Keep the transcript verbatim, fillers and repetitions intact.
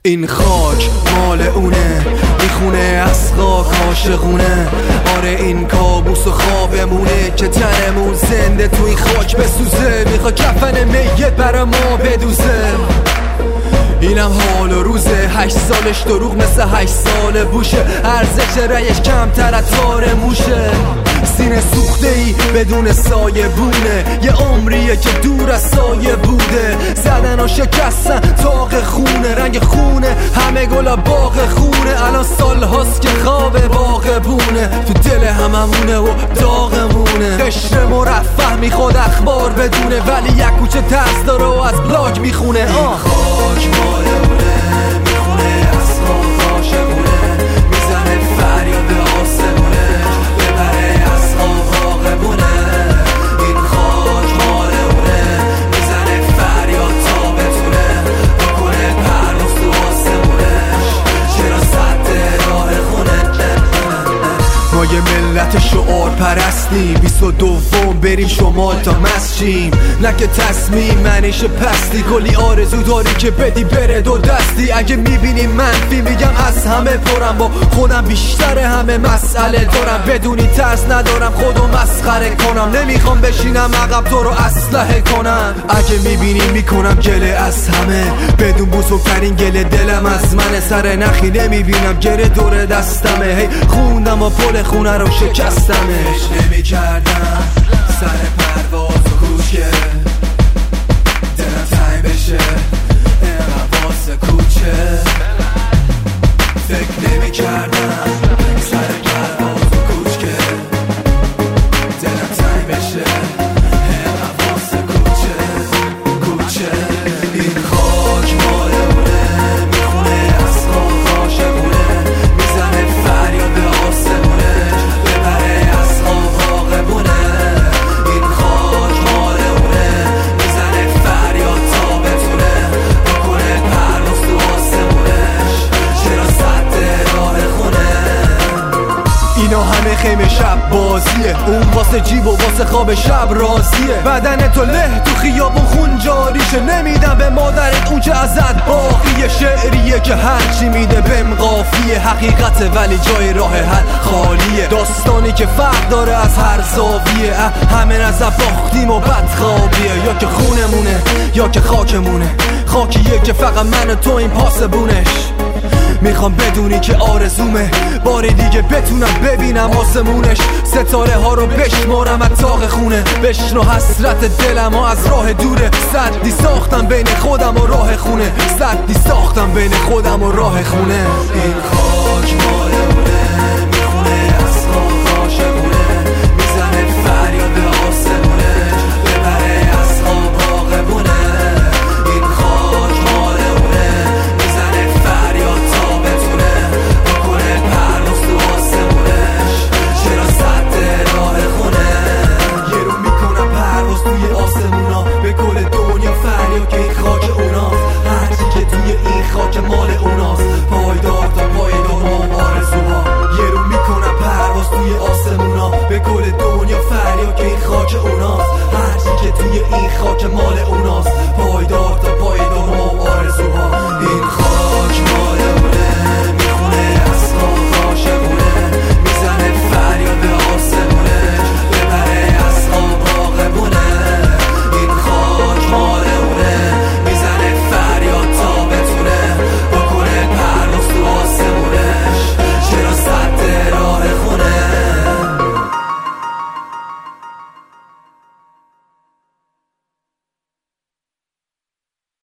این خاک مال اونه، میخونه از خاک عاشقونه. آره این کابوس و خوابمونه که تنمون زنده تو این خاک بسوزه. میخوا کفن میت برا ما بدوزه. اینم حال و روزه، هشت سالش دروغ مثل هشت سال بوشه. ارزش رایش کمتر از تار موشه. سینه سوخته ای بدون سایه بونه، یه عمریه که دور از سایه بوده. زدن و شکستن تاق خونه، رنگ خونه همه گلا باغ خونه. الان سال هاست که خواب باغ بونه، تو دل هممونه و داغمونه. قشر مرفه میخواد اخبار بدونه، ولی یک کوچه ترس داره و از بلاگ میخونه. این خاک مال اونه، میخونه از خاک عاشقونه. میزنه فریاد به آسمونه، ببره از خاک عاقبونه. این خاک مال اونه، میزنه فریاد تا بتونه بکنه پرواز تو آسمونش. چرا سد راه خونه؟ ما یه ملت شعار پرستیم، بیست و دوم بریم شمال تا مسجیم. نه که تصمیم منیش پستی، کلی آرزو داری که بدی بره دو دستی. اگه میبینی منفی میگم از همه پرم، با خودم بیشتر همه مسئله دارم. بدونی ترس ندارم خودو مسخره کنم، نمیخوام بشینم عقب تو رو اسلحه کنم. اگه میبینی میکنم گله از همه، بدون بزرگترین گله دلم از منه. سر نخی نمیبینم گره دور دستمه، هی خوندم و پل خونه رو شکستمش. نمیکردم سر پرواز و کوچه، دلم تنگ بشه اینقدر واسه کوچه. فکر نمیکردم سر پرواز و کوچه، دلم تنگ بشه اینقدر واسه کوچه کوچه. این خاک مال اونه، میخونه از خاک عاشقونه. میزنه فریاد به آسمونه، ببره از خاک عاقبونه. این خاک مال اونه، میزنه فریاد تا بتونه بکنه پرواز تو آسمونش. چرا سد راه خونه؟ اینا همه خیمه شب بازیه، اون واسه جیب و واسه خواب شب رازیه. بدن تو له تو خیابون خون جاریشه، نمیدم به مادرت اون چه ازت باقیه. شعریه که هرچی میده بهم قافیه، حقیقته ولی جای راه حل خالیه. داستانی که فرق داره از هر زاویه، همه نظر باختیم و بدخوابیه. یا که خونمونه یا که خاکمونه، خاکیه که فقط من و تو این پاسبونش. میخوام بدونی که آرزومه بار دیگه بتونم ببینم آسمونش. ستاره ها رو بشمارم از تاق خونه، بشنو حسرت دلم ها از راه دوره. سدی ساختم بین خودم و راه خونه، سدی ساختم بین خودم و راه خونه. این خاک ما